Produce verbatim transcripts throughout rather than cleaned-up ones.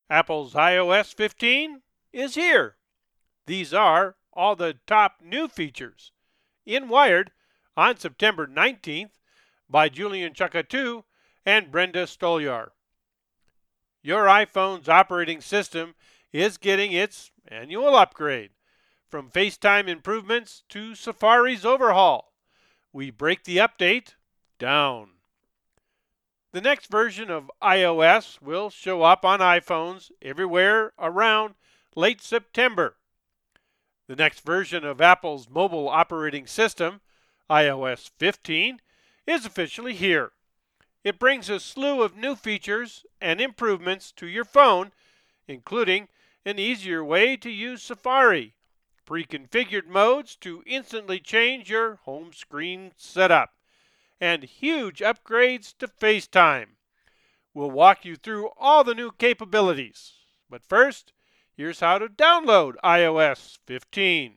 Apple's i O S fifteen is here. These are all the top new features. In Wired on September nineteenth by Julian Chakatu and Brenda Stolyar. Your iPhone's operating system is getting its annual upgrade. From FaceTime improvements to Safari's overhaul, we break the update down. The next version of iOS will show up on iPhones everywhere around late September. The next version of Apple's mobile operating system, i O S fifteen, is officially here. It brings a slew of new features and improvements to your phone, including an easier way to use Safari, pre-configured modes to instantly change your home screen setup, and huge upgrades to FaceTime. We'll walk you through all the new capabilities. But first, here's how to download i O S fifteen.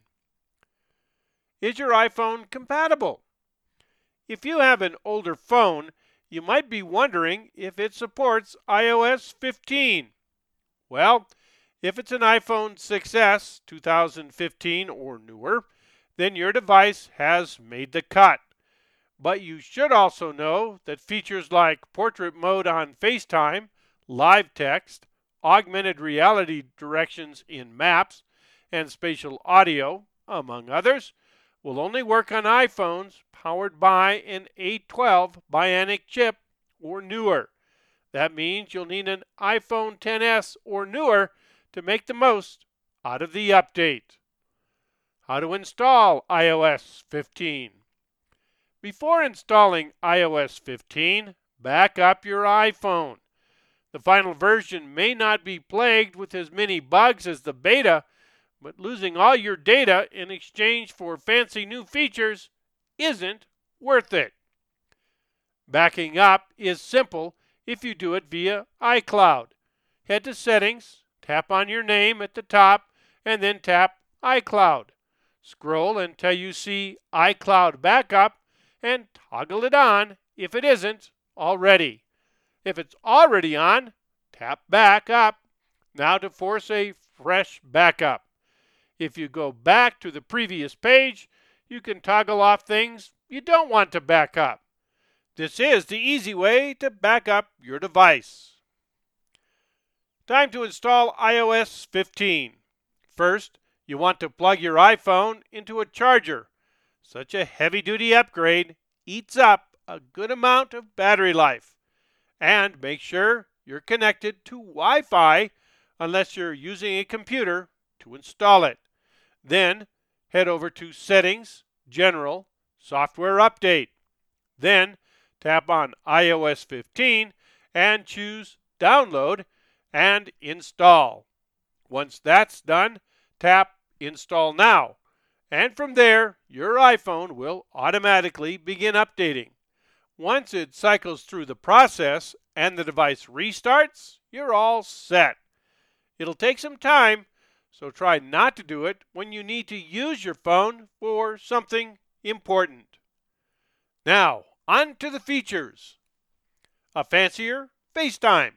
Is your iPhone compatible? If you have an older phone, you might be wondering if it supports i O S fifteen. Well, if it's an iPhone six S two thousand fifteen or newer, then your device has made the cut. But you should also know that features like portrait mode on FaceTime, live text, augmented reality directions in Maps, and spatial audio, among others, will only work on iPhones powered by an A twelve Bionic chip or newer. That means you'll need an iPhone X S or newer to make the most out of the update. How to install i O S fifteen. Before installing i O S fifteen, back up your iPhone. The final version may not be plagued with as many bugs as the beta, but losing all your data in exchange for fancy new features isn't worth it. Backing up is simple if you do it via iCloud. Head to Settings, tap on your name at the top, and then tap iCloud. Scroll until you see iCloud Backup and toggle it on if it isn't already. If it's already on, tap Back Up now to force a fresh backup. If you go back to the previous page, you can toggle off things you don't want to back up. This is the easy way to back up your device. Time to install i O S fifteen. First, you want to plug your iPhone into a charger. Such a heavy-duty upgrade eats up a good amount of battery life. And make sure you're connected to Wi-Fi unless you're using a computer to install it. Then head over to Settings, General, Software Update. Then tap on i O S fifteen and choose Download and Install. Once that's done, tap Install Now. And from there, your iPhone will automatically begin updating. Once it cycles through the process and the device restarts, you're all set. It'll take some time, so try not to do it when you need to use your phone for something important. Now, on to the features. A fancier FaceTime.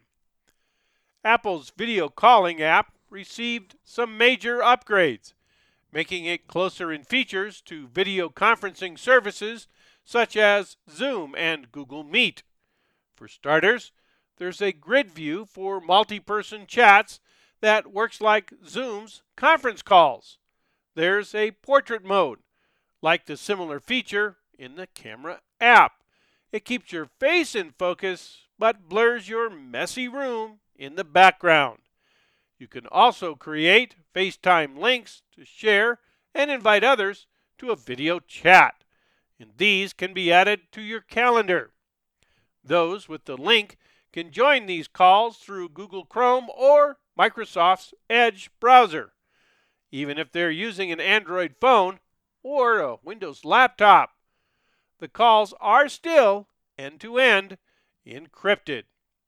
Apple's video calling app received some major upgrades, making it closer in features to video conferencing services such as Zoom and Google Meet. For starters, there's a grid view for multi-person chats that works like Zoom's conference calls. There's a portrait mode, like the similar feature in the camera app. It keeps your face in focus, but blurs your messy room in the background. You can also create FaceTime links to share and invite others to a video chat. And these can be added to your calendar. Those with the link can join these calls through Google Chrome or Microsoft's Edge browser, even if they're using an Android phone or a Windows laptop. The calls are still end-to-end encrypted.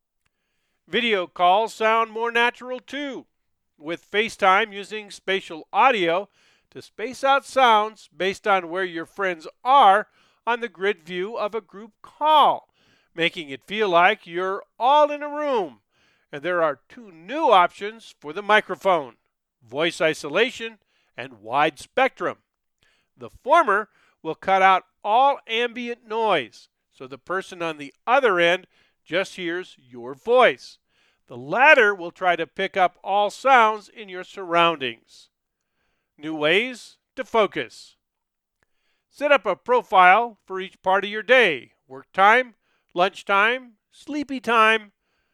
Video calls sound more natural too, with FaceTime using spatial audio to space out sounds based on where your friends are on the grid view of a group call, making it feel like you're all in a room And there are two new options for the microphone: voice isolation and wide spectrum. The former will cut out all ambient noise, so the person on the other end just hears your voice. The latter will try to pick up all sounds in your surroundings. New ways to focus. Set up a profile for each part of your day: work time, lunch time, sleepy time.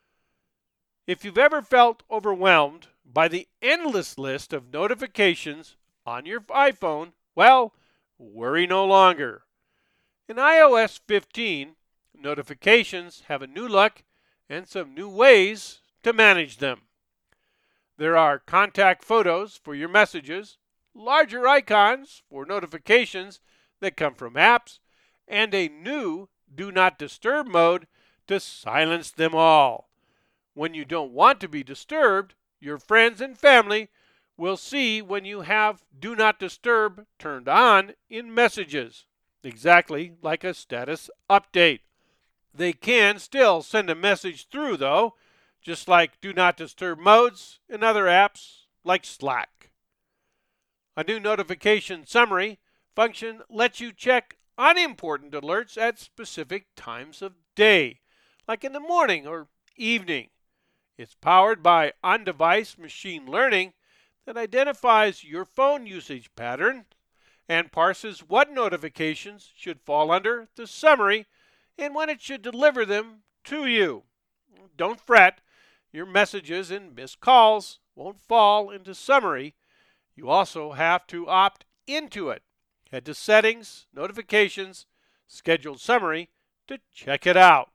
If you've ever felt overwhelmed by the endless list of notifications on your iPhone, well, worry no longer. In i O S fifteen, notifications have a new look and some new ways to manage them. There are contact photos for your messages, larger icons for notifications that come from apps, and a new Do Not Disturb mode to silence them all. When you don't want to be disturbed, your friends and family will see when you have Do Not Disturb turned on in messages, exactly like a status update. They can still send a message through, though, just like Do Not Disturb modes in other apps like Slack. A new notification summary function lets you check unimportant alerts at specific times of day, like in the morning or evening. It's powered by on-device machine learning that identifies your phone usage pattern and parses what notifications should fall under the summary and when it should deliver them to you. Don't fret, your messages and missed calls won't fall into summary. You also have to opt into it. Head to Settings, Notifications, Scheduled Summary to check it out.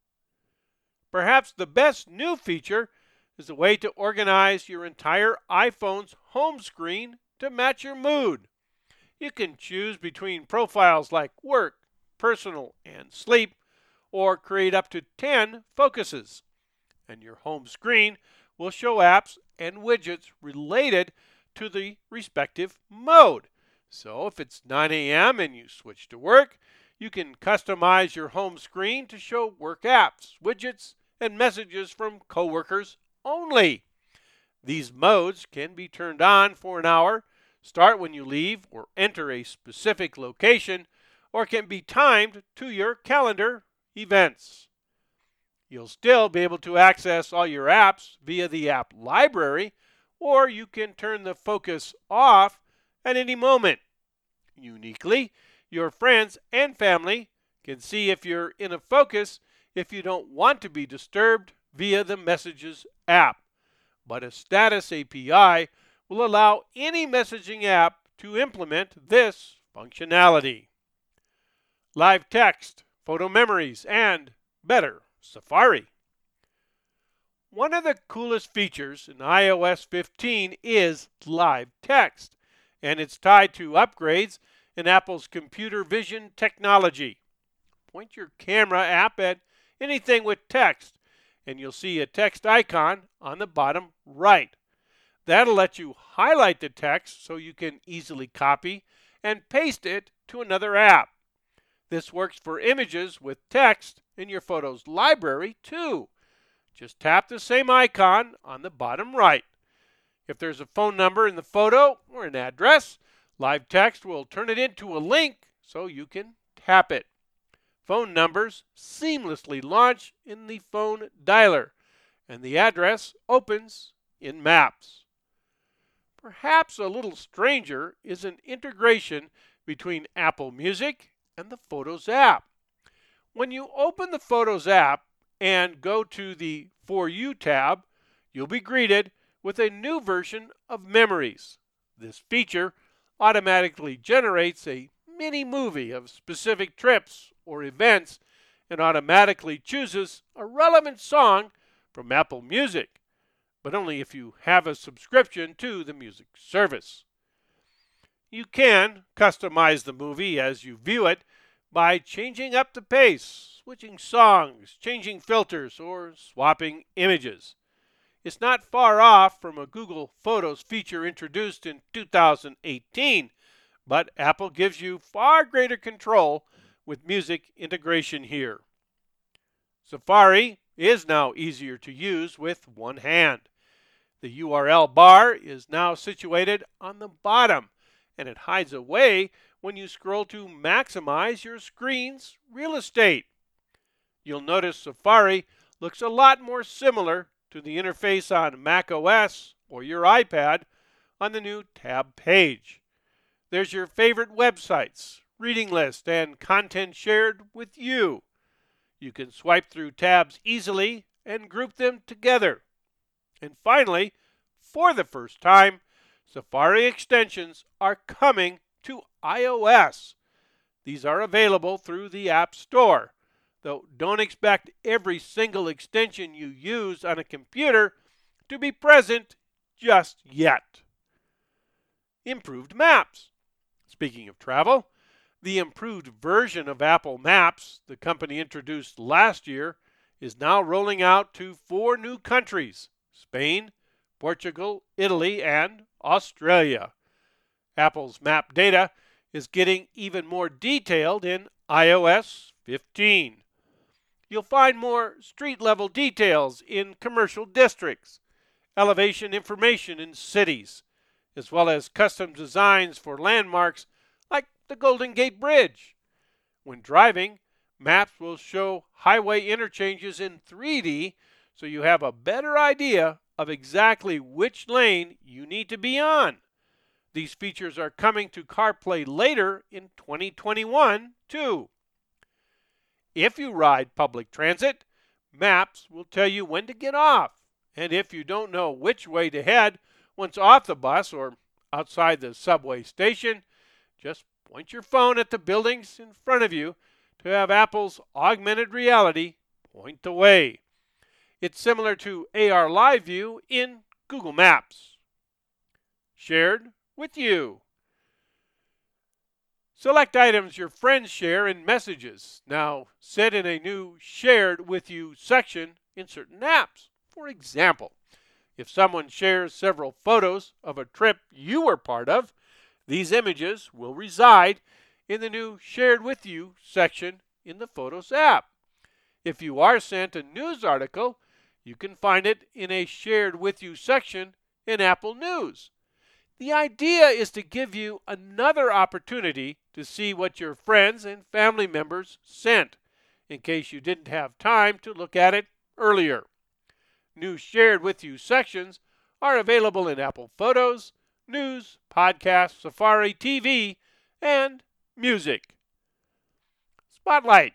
Perhaps the best new feature is a way to organize your entire iPhone's home screen to match your mood. You can choose between profiles like work, personal, and sleep, or create up to ten focuses. And your home screen will show apps and widgets related to the respective mode. So if it's nine a m and you switch to work, you can customize your home screen to show work apps, widgets, and messages from coworkers only. These modes can be turned on for an hour, start when you leave or enter a specific location, or can be timed to your calendar events. You'll still be able to access all your apps via the app library, or you can turn the focus off at any moment. Uniquely, your friends and family can see if you're in a focus if you don't want to be disturbed via the Messages app. But a status A P I will allow any messaging app to implement this functionality. Live text, photo memories, and better Safari. One of the coolest features in i O S fifteen is live text, and it's tied to upgrades in Apple's computer vision technology. Point your camera app at anything with text, and you'll see a text icon on the bottom right. That'll let you highlight the text so you can easily copy and paste it to another app. This works for images with text in your Photos library too. Just tap the same icon on the bottom right. If there's a phone number in the photo or an address, live text will turn it into a link so you can tap it. Phone numbers seamlessly launch in the phone dialer, and the address opens in Maps. Perhaps a little stranger is an integration between Apple Music and the Photos app. When you open the Photos app and go to the For You tab, you'll be greeted with a new version of Memories. This feature automatically generates a mini movie of specific trips or events and automatically chooses a relevant song from Apple Music, but only if you have a subscription to the music service. You can customize the movie as you view it by changing up the pace, switching songs, changing filters, or swapping images. It's not far off from a Google Photos feature introduced in two thousand eighteen, but Apple gives you far greater control with music integration here. Safari is now easier to use with one hand. The U R L bar is now situated on the bottom, and it hides away when you scroll to maximize your screen's real estate. You'll notice Safari looks a lot more similar to the interface on macOS or your iPad on the new tab page. There's your favorite websites, reading list, and content shared with you. You can swipe through tabs easily and group them together. And finally, for the first time, Safari extensions are coming to iOS. These are available through the App Store, though don't expect every single extension you use on a computer to be present just yet. Improved Maps. Speaking of travel, the improved version of Apple Maps the company introduced last year is now rolling out to four new countries: Spain, Portugal, Italy, and Australia. Apple's map data is getting even more detailed in i O S fifteen. You'll find more street-level details in commercial districts, elevation information in cities, as well as custom designs for landmarks like the Golden Gate Bridge. When driving, maps will show highway interchanges in three D so you have a better idea of exactly which lane you need to be on. These features are coming to CarPlay later in twenty twenty-one, too. If you ride public transit, maps will tell you when to get off. And if you don't know which way to head once off the bus or outside the subway station, just point your phone at the buildings in front of you to have Apple's augmented reality point the way. It's similar to A R Live View in Google Maps. Shared with you. Select items your friends share in Messages now set in a new Shared with You section in certain apps. For example, if someone shares several photos of a trip you were part of, these images will reside in the new Shared with You section in the Photos app. If you are sent a news article, you can find it in a Shared with You section in Apple News. The idea is to give you another opportunity to see what your friends and family members sent, in case you didn't have time to look at it earlier. New Shared with You sections are available in Apple Photos, News, Podcasts, Safari T V, and Music. Spotlight.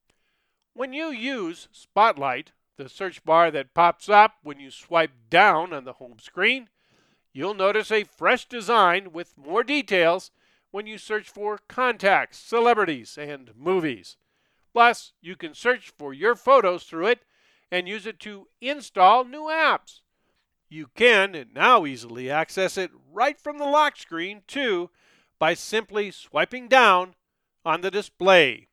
When you use Spotlight, the search bar that pops up when you swipe down on the home screen, you'll notice a fresh design with more details when you search for contacts, celebrities, and movies. Plus, you can search for your photos through it and use it to install new apps. You can now easily access it right from the lock screen, too, by simply swiping down on the display.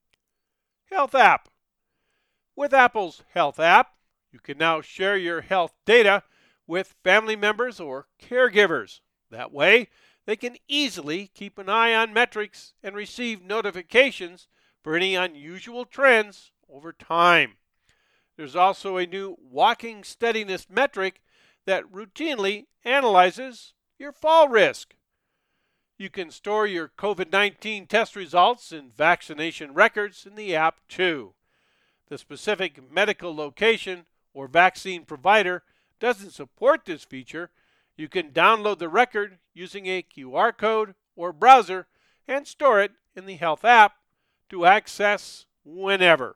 Health app. With Apple's Health app, you can now share your health data with family members or caregivers. That way, they can easily keep an eye on metrics and receive notifications for any unusual trends over time. There's also a new walking steadiness metric that routinely analyzes your fall risk. You can store your COVID nineteen test results and vaccination records in the app too. The specific medical location or vaccine provider doesn't support this feature. You can download the record using a Q R code or browser and store it in the Health app to access whenever.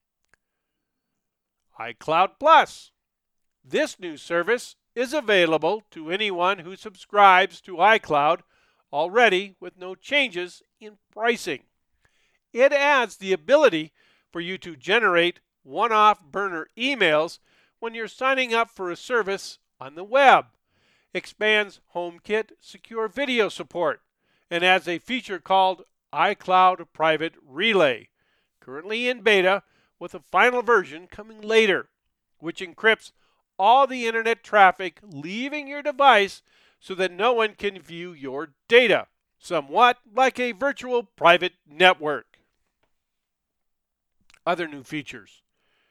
iCloud Plus. This new service is available to anyone who subscribes to iCloud already with no changes in pricing. It adds the ability for you to generate one-off burner emails when you're signing up for a service on the web, expands HomeKit secure video support, and adds a feature called iCloud Private Relay, currently in beta with a final version coming later, which encrypts all the internet traffic leaving your device so that no one can view your data, somewhat like a virtual private network. Other new features.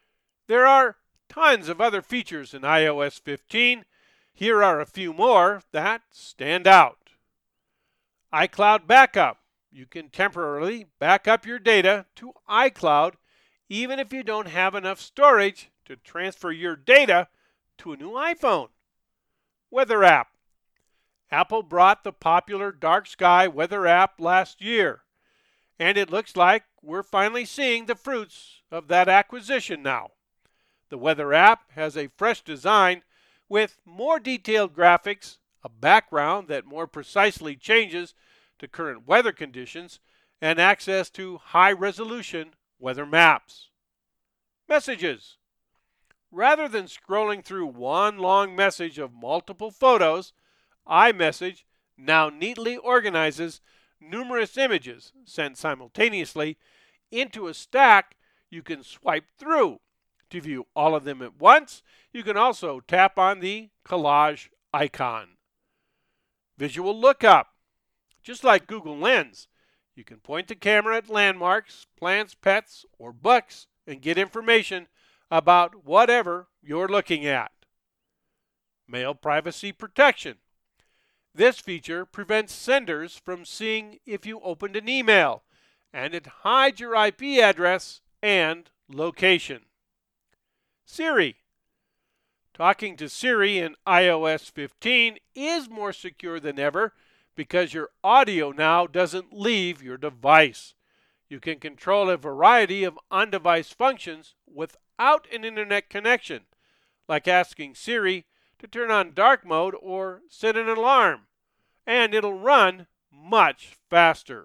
There are tons of other features in i O S fifteen. Here are a few more that stand out. iCloud Backup. You can temporarily back up your data to iCloud even if you don't have enough storage to transfer your data to a new iPhone. Weather app. Apple brought the popular dark sky weather app last year, and it looks like we're finally seeing the fruits of that acquisition now. The weather app has a fresh design with more detailed graphics, a background that more precisely changes to current weather conditions, and access to high-resolution weather maps. Messages. Rather than scrolling through one long message of multiple photos, iMessage now neatly organizes numerous images sent simultaneously into a stack you can swipe through. To view all of them at once, you can also tap on the collage icon. Visual lookup. Just like Google Lens, you can point the camera at landmarks, plants, pets, or books and get information about whatever you're looking at. Mail privacy protection. This feature prevents senders from seeing if you opened an email, and it hides your I P address and location. Siri. Talking to Siri in i O S fifteen is more secure than ever because your audio now doesn't leave your device. You can control a variety of on-device functions without an internet connection, like asking Siri to turn on dark mode or set an alarm, and it'll run much faster.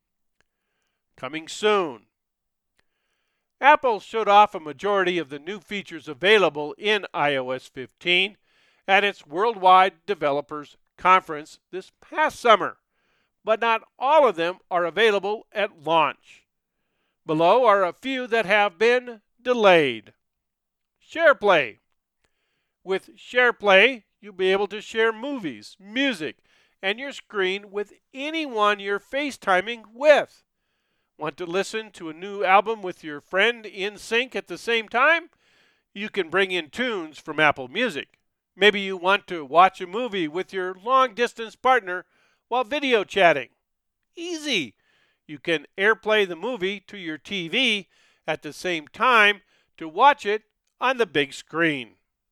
Coming soon. Apple showed off a majority of the new features available in i O S fifteen at its Worldwide Developers Conference this past summer, but not all of them are available at launch. Below are a few that have been delayed. SharePlay. With SharePlay, you'll be able to share movies, music, and your screen with anyone you're FaceTiming with. Want to listen to a new album with your friend in sync at the same time? You can bring in tunes from Apple Music. Maybe you want to watch a movie with your long-distance partner while video chatting. Easy! You can AirPlay the movie to your T V at the same time to watch it on the big screen.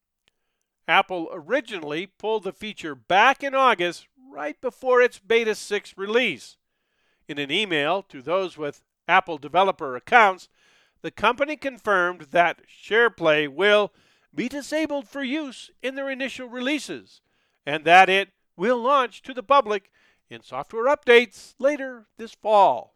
Apple originally pulled the feature back in August right before its Beta six release. In an email to those with Apple developer accounts, the company confirmed that SharePlay will be disabled for use in their initial releases, and that it will launch to the public in software updates later this fall.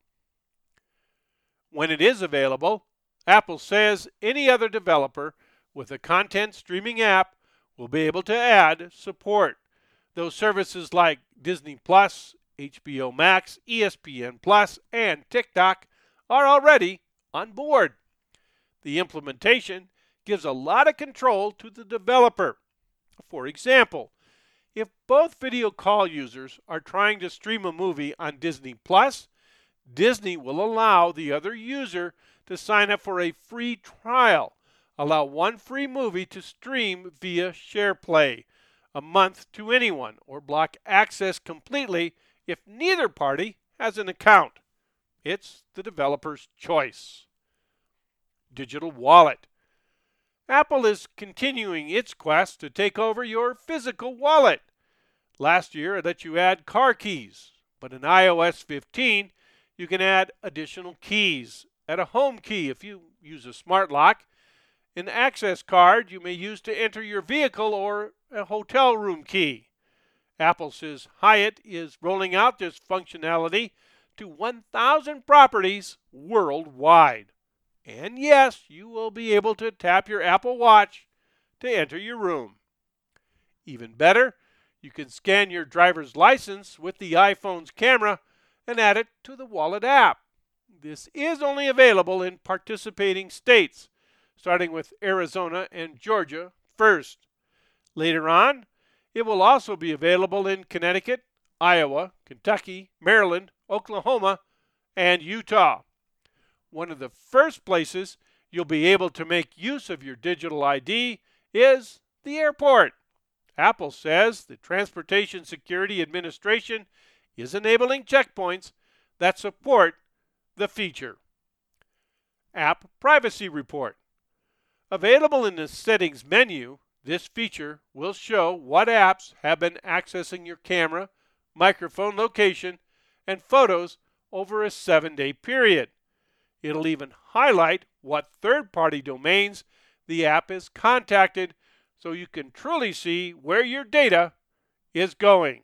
When it is available, Apple says any other developer with a content streaming app will be able to add support. Those services like Disney Plus, H B O Max, E S P N Plus, and TikTok are already on board. The implementation gives a lot of control to the developer. For example, if both video call users are trying to stream a movie on Disney Plus, Disney will allow the other user to sign up for a free trial, allow one free movie to stream via SharePlay a month to anyone, or block access completely if neither party has an account. It's the developer's choice. Digital wallet. Apple is continuing its quest to take over your physical wallet. Last year, it let you add car keys, but in i O S fifteen, you can add additional keys. Add a home key if you use a smart lock, an access card you may use to enter your vehicle, or a hotel room key. Apple says Hyatt is rolling out this functionality to one thousand properties worldwide. And yes, you will be able to tap your Apple Watch to enter your room. Even better, you can scan your driver's license with the iPhone's camera and add it to the Wallet app. This is only available in participating states, starting with Arizona and Georgia first. Later on, it will also be available in Connecticut, Iowa, Kentucky, Maryland, Oklahoma, and Utah. One of the first places you'll be able to make use of your digital I D is the airport. Apple says the Transportation Security Administration is enabling checkpoints that support the feature. App Privacy Report. Available in the Settings menu, this feature will show what apps have been accessing your camera, microphone location, and photos over a seven-day period. It'll even highlight what third-party domains the app has contacted so you can truly see where your data is going.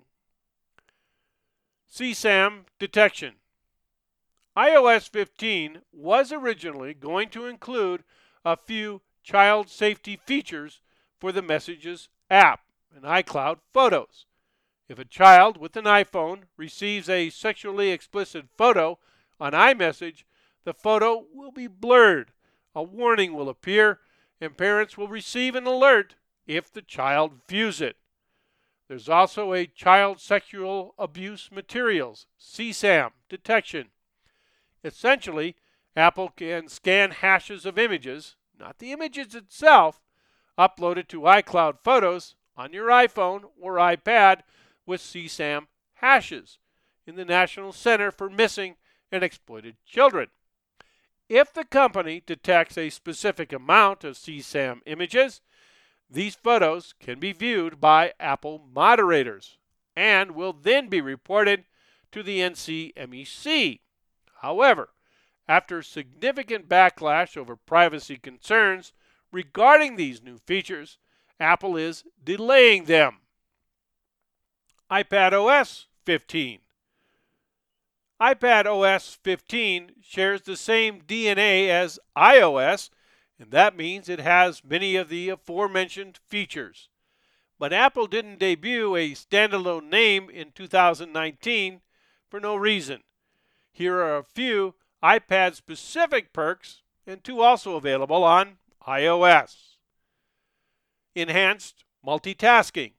C SAM detection. i O S fifteen was originally going to include a few child safety features for the Messages app and iCloud Photos. If a child with an iPhone receives a sexually explicit photo on iMessage, the photo will be blurred, a warning will appear, and parents will receive an alert if the child views it. There's also a Child Sexual Abuse Materials, C SAM, detection. Essentially, Apple can scan hashes of images, not the images itself, uploaded to iCloud Photos on your iPhone or iPad with C SAM hashes in the National Center for Missing and Exploited Children. If the company detects a specific amount of C SAM images, these photos can be viewed by Apple moderators and will then be reported to the N C M E C. However, after significant backlash over privacy concerns regarding these new features, Apple is delaying them. iPadOS fifteen. iPadOS fifteen shares the same D N A as iOS, and that means it has many of the aforementioned features. But Apple didn't debut a standalone name in two thousand nineteen for no reason. Here are a few iPad-specific perks, and two also available on iOS. Enhanced multitasking.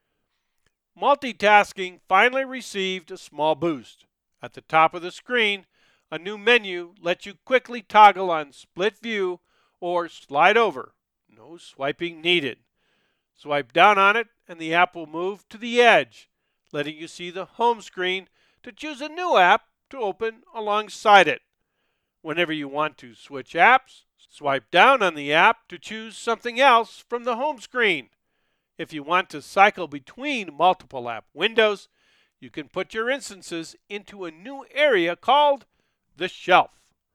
Multitasking finally received a small boost. At the top of the screen, a new menu lets you quickly toggle on split view or slide over. No swiping needed. Swipe down on it and the app will move to the edge, letting you see the home screen to choose a new app to open alongside it. Whenever you want to switch apps, swipe down on the app to choose something else from the home screen. If you want to cycle between multiple app windows, you can put your instances into a new area called the shelf.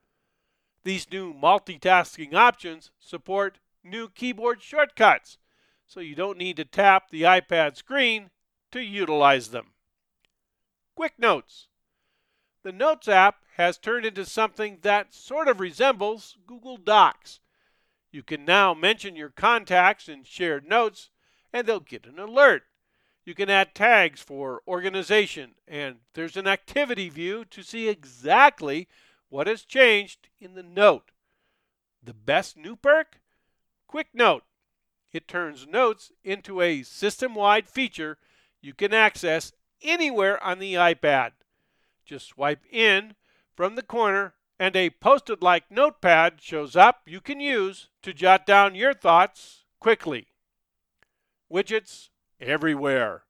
These new multitasking options support new keyboard shortcuts, so you don't need to tap the iPad screen to utilize them. Quick Notes. The Notes app has turned into something that sort of resembles Google Docs. You can now mention your contacts in shared notes, and they'll get an alert. You can add tags for organization, and there's an activity view to see exactly what has changed in the note. The best new perk? Quick Note. It turns notes into a system-wide feature you can access anywhere on the iPad. Just swipe in from the corner and a Post-it-like notepad shows up you can use to jot down your thoughts quickly. Widgets everywhere.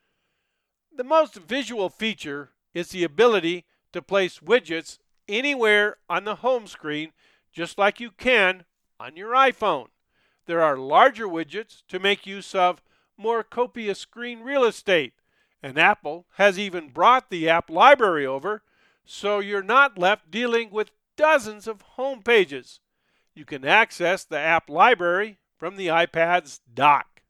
The most visual feature is the ability to place widgets anywhere on the home screen, just like you can on your iPhone. There are larger widgets to make use of more copious screen real estate, and Apple has even brought the app library over, so you're not left dealing with dozens of home pages. You can access the app library from the iPad's dock.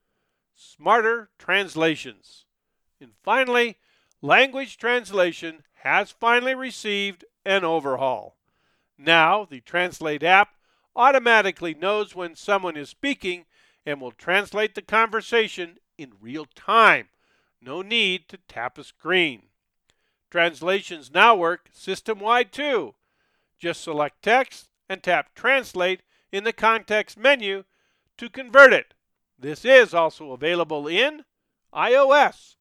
Smarter translations. And finally, language translation has finally received an overhaul. Now, the Translate app automatically knows when someone is speaking and will translate the conversation in real time. No need to tap a screen. Translations now work system-wide too. Just select text and tap Translate in the context menu to convert it. This is also available in iOS.